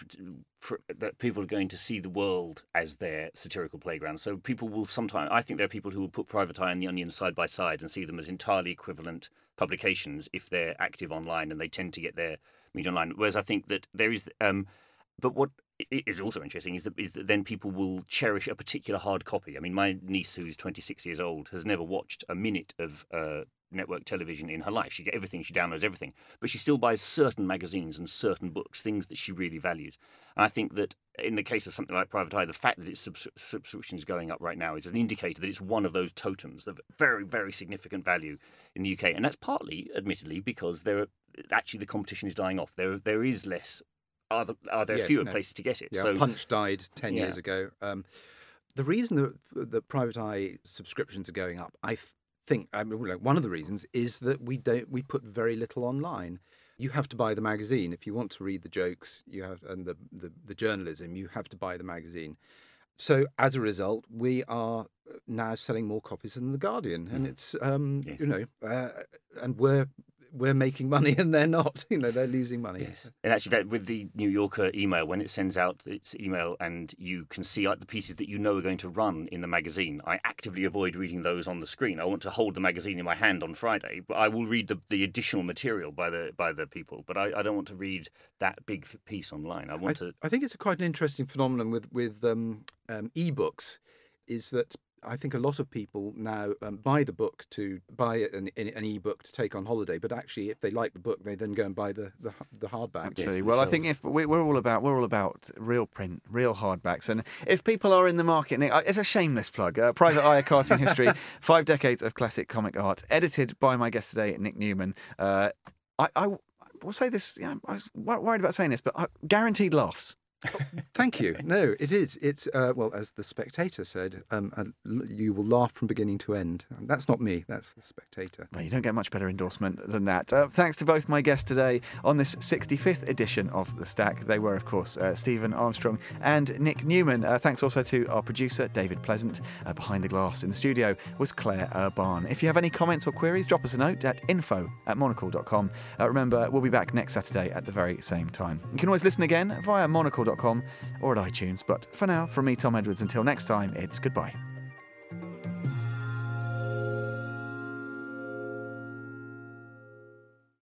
for, that people are going to see the world as their satirical playground. So people will sometimes, I think there are people who will put Private Eye and The Onion side by side and see them as entirely equivalent publications if they're active online, and they tend to get their media online. Whereas I think that there is, um, but what is also interesting is that, is that then people will cherish a particular hard copy. I mean, my niece, who's twenty-six years old, has never watched a minute of uh, network television in her life. She gets everything, she downloads everything, but she still buys certain magazines and certain books, things that she really values. And I think that in the case of something like Private Eye, the fact that its subs- subscriptions going up right now is an indicator that it's one of those totems of very, very significant value in the U K. And that's partly, admittedly, because there are, actually the competition is dying off. There, there is less. Are, the, are there yes, fewer no. places to get it? Yeah, so Punch died ten yeah. years ago. Um, the reason that the Private Eye subscriptions are going up, I th- think, I mean, one of the reasons is that we don't we put very little online. You have to buy the magazine if you want to read the jokes. You have and the the, the journalism. You have to buy the magazine. So as a result, we are now selling more copies than the Guardian, and it's um, yes. you know, uh, and we're. We're making money and they're not. You know, they're losing money. Yes. And actually, that, with the New Yorker email, when it sends out its email and you can see like, the pieces that you know are going to run in the magazine, I actively avoid reading those on the screen. I want to hold the magazine in my hand on Friday, but I will read the, the additional material by the by the people. But I, I don't want to read that big piece online. I want I, to. I think it's a quite an interesting phenomenon with with um, um, e-books, is that. I think a lot of people now um, buy the book to buy an, an e-book to take on holiday, but actually, if they like the book, they then go and buy the the, the hardback. Absolutely. Yes, well, I think if we, we're all about we're all about real print, real hardbacks, and if people are in the market, Nick, it's a shameless plug. Uh, Private Eye, Cartoon History, five decades of classic comic art, edited by my guest today, Nick Newman. Uh, I, I will say this. You know, I was worried about saying this, but I, guaranteed laughs. Oh, thank you. No, it is. It's, uh, well, as The Spectator said, um, uh, you will laugh from beginning to end. That's not me, that's The Spectator. Well, you don't get much better endorsement than that. Uh, thanks to both my guests today on this sixty-fifth edition of The Stack. They were, of course, uh, Stephen Armstrong and Nick Newman. Uh, thanks also to our producer, David Pleasant. Uh, behind the glass in the studio was Claire Urban. If you have any comments or queries, drop us a note at info at monocle dot com. Uh, remember, we'll be back next Saturday at the very same time. You can always listen again via monocle dot com or at iTunes. But for now, from me, Tom Edwards, until next time, it's goodbye.